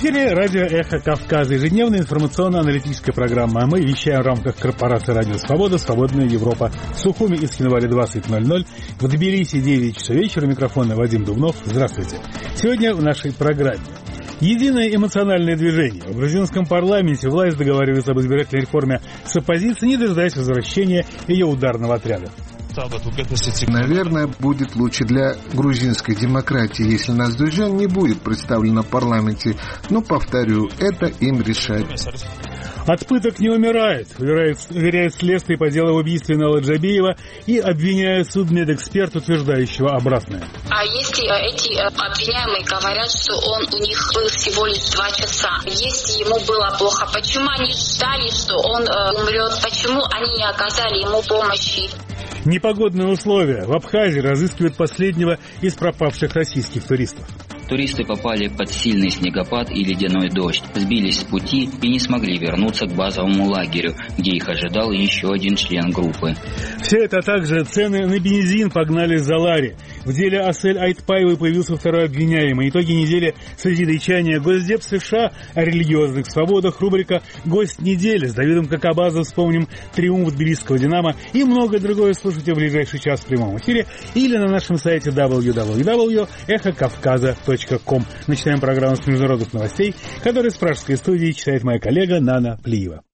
эфире радио «Эхо Кавказа», ежедневная информационно-аналитическая программа. Мы вещаем в рамках корпорации «Радио Свобода», «Свободная Европа». В Сухуми и Схинвале 20:00, в Тбилиси 9 часов вечера. Микрофон Вадим Дубнов. Здравствуйте. Сегодня в нашей программе. Единое эмоциональное движение. В грузинском парламенте власть договаривается об избирательной реформе с оппозицией, не дожидаясь возвращения ее ударного отряда. Наверное, будет лучше для грузинской демократии, если Наздожан не будет представлена в парламенте. Но, повторю, это им решать. От пыток не умирает, уверяет следствие по делу об убийстве Нала Джабиева и обвиняет судмедэксперт, утверждающего обратное. А если эти обвиняемые говорят, что он у них был всего лишь 2 часа, если ему было плохо, почему они ждали, что он умрет, почему они не оказали ему помощи? Непогодные условия. В Абхазии разыскивают последнего из пропавших российских туристов. Туристы попали под сильный снегопад и ледяной дождь, сбились с пути и не смогли вернуться к базовому лагерю, где их ожидал еще один член группы. Все это, также цены на бензин погнали за Лари. В деле Асель Айтпаевой появился второй обвиняемый. Итоги недели созидайчания. Госдеп США о религиозных свободах. Рубрика «Гость недели» с Давидом Какабазом. Вспомним триумф тбилисского «Динамо» и многое другое слушайте в ближайший час в прямом эфире или на нашем сайте www.эхокавказа.com. Начинаем программу с международных новостей, которые с пражской студии читает моя коллега Нана Плиева.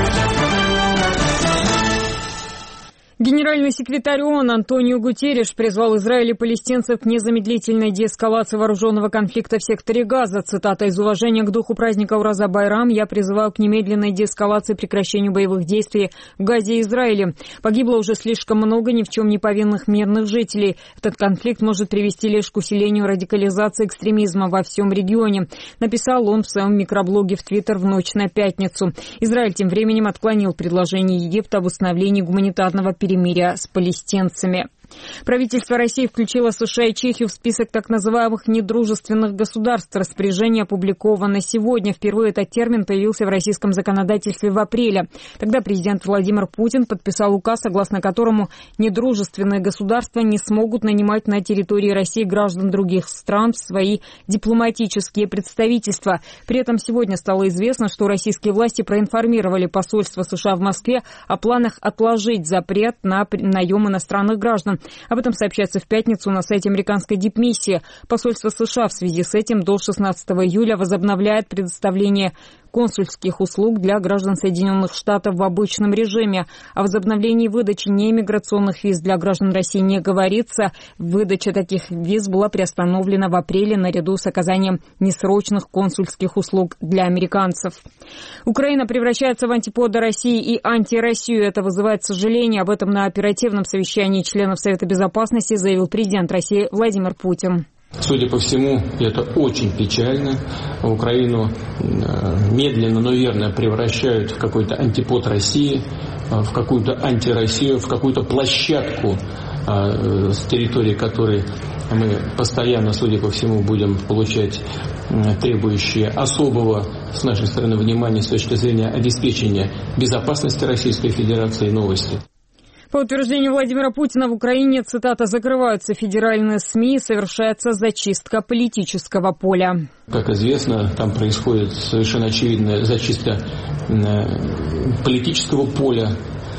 Генеральный секретарь ООН Антонио Гутерриш призвал Израиль и палестинцев к незамедлительной деэскалации вооруженного конфликта в секторе Газа. Цитата: «Из уважения к духу праздника Ураза-Байрам я призываю к немедленной деэскалации и прекращению боевых действий в Газе и Израиле. Погибло уже слишком много ни в чем не повинных мирных жителей. Этот конфликт может привести лишь к усилению радикализации и экстремизма во всем регионе», написал он в своем микроблоге в Твиттер в ночь на пятницу. Израиль тем временем отклонил предложение Египта об установлении гуманитарного перемирия с палестинцами. Правительство России включило США и Чехию в список так называемых недружественных государств. Распоряжение опубликовано сегодня. Впервые этот термин появился в российском законодательстве в апреле. Тогда президент Владимир Путин подписал указ, согласно которому недружественные государства не смогут нанимать на территории России граждан других стран в свои дипломатические представительства. При этом сегодня стало известно, что российские власти проинформировали посольство США в Москве о планах отложить запрет на наем иностранных граждан. Об этом сообщается в пятницу на сайте американской дипмиссии. Посольство США в связи с этим до 16 июля возобновляет предоставление консульских услуг для граждан Соединенных Штатов в обычном режиме. О возобновлении выдачи неиммиграционных виз для граждан России не говорится. Выдача таких виз была приостановлена в апреле наряду с оказанием несрочных консульских услуг для американцев. Украина превращается в антипода России и антироссию. Это вызывает сожаление. Об этом на оперативном совещании членов Совета Безопасности заявил президент России Владимир Путин. Судя по всему, это очень печально. Украину медленно, но верно превращают в какой-то антипод России, в какую-то антироссию, в какую-то площадку, с территории которой мы постоянно, судя по всему, будем получать требующие особого с нашей стороны внимания с точки зрения обеспечения безопасности Российской Федерации новости. По утверждению Владимира Путина, в Украине, цитата, закрываются федеральные СМИ и совершается зачистка политического поля. Как известно, там происходит совершенно очевидная зачистка политического поля,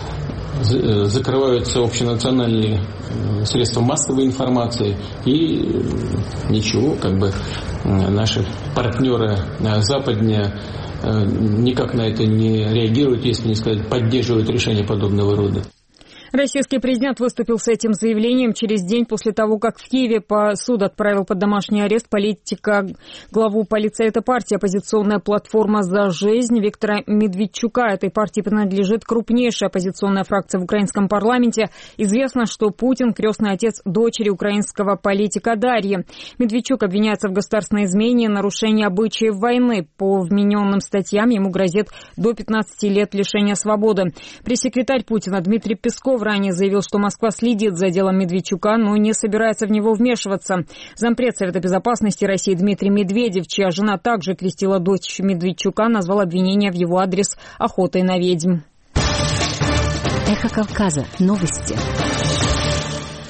закрываются общенациональные средства массовой информации и ничего, наши партнеры западнее никак на это не реагируют, если не сказать, поддерживают решения подобного рода. Российский президент выступил с этим заявлением через день после того, как в Киеве суд отправил под домашний арест политика, главу полицейской партии «Оппозиционная платформа за жизнь» Виктора Медведчука. Этой партии принадлежит крупнейшая оппозиционная фракция в украинском парламенте. Известно, что Путин – крестный отец дочери украинского политика Дарьи. Медведчук обвиняется в государственной измене и нарушении обычаев войны. По вмененным статьям ему грозит до 15 лет лишения свободы. Пресс-секретарь Путина Дмитрий Песков ранее заявил, что Москва следит за делом Медведчука, но не собирается в него вмешиваться. Зампред Совета Безопасности России Дмитрий Медведев, чья жена также крестила дочь Медведчука, назвал обвинения в его адрес охотой на ведьм. Эхо Кавказа. Новости.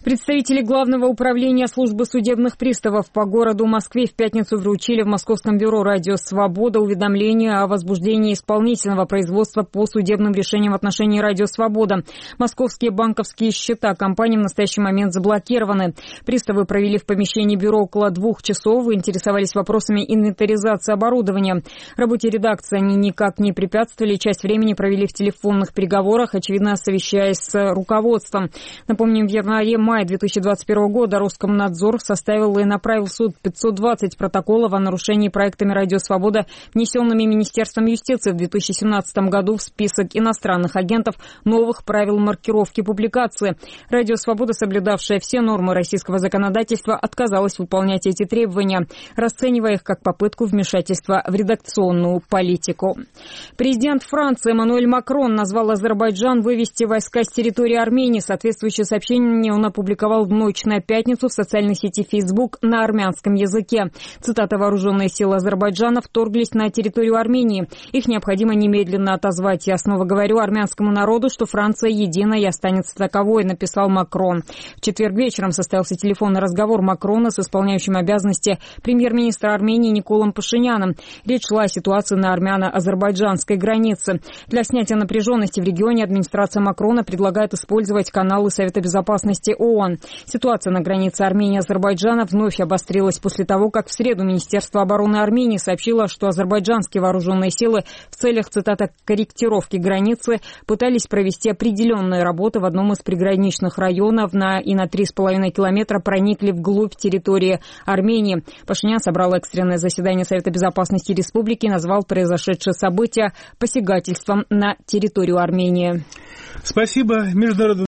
Представители Главного управления службы судебных приставов по городу Москве в пятницу вручили в Московском бюро «Радио Свобода» уведомление о возбуждении исполнительного производства по судебным решениям в отношении «Радио Свобода». Московские банковские счета компании в настоящий момент заблокированы. Приставы провели в помещении бюро около 2 часов и интересовались вопросами инвентаризации оборудования. Работе редакции они никак не препятствовали. Часть времени провели в телефонных переговорах, очевидно, совещаясь с руководством. Напомним, в январе-мае 2021 года Роскомнадзор составил и направил в суд 520 протоколов о нарушении проектами «Радио Свобода», внесенными Министерством юстиции в 2017 году в список иностранных агентов новых правил маркировки публикации. «Радио Свобода», соблюдавшая все нормы российского законодательства, отказалась выполнять эти требования, расценивая их как попытку вмешательства в редакционную политику. Президент Франции Эммануэль Макрон назвал Азербайджан вывести войска с территории Армении. Соответствующее сообщение он опубликовал в ночь на пятницу в социальной сети Facebook на армянском языке. Цитата: «Вооруженные силы Азербайджана вторглись на территорию Армении. Их необходимо немедленно отозвать. Я снова говорю армянскому народу, что Франция едина и останется таковой», написал Макрон. В четверг вечером состоялся телефонный разговор Макрона с исполняющим обязанности премьер-министра Армении Николом Пашиняном. Речь шла о ситуации на армяно-азербайджанской границе. Для снятия напряженности в регионе администрация Макрона предлагает использовать каналы Совета безопасности ООН. Ситуация на границе Армении и Азербайджана вновь обострилась после того, как в среду Министерство обороны Армении сообщило, что азербайджанские вооруженные силы в целях, цитата, «корректировки границы» пытались провести определенные работы в одном из приграничных районов и на 3,5 километра проникли вглубь территории Армении. Пашинян собрал экстренное заседание Совета безопасности республики и назвал произошедшее событие посягательством на территорию Армении. Спасибо. Международный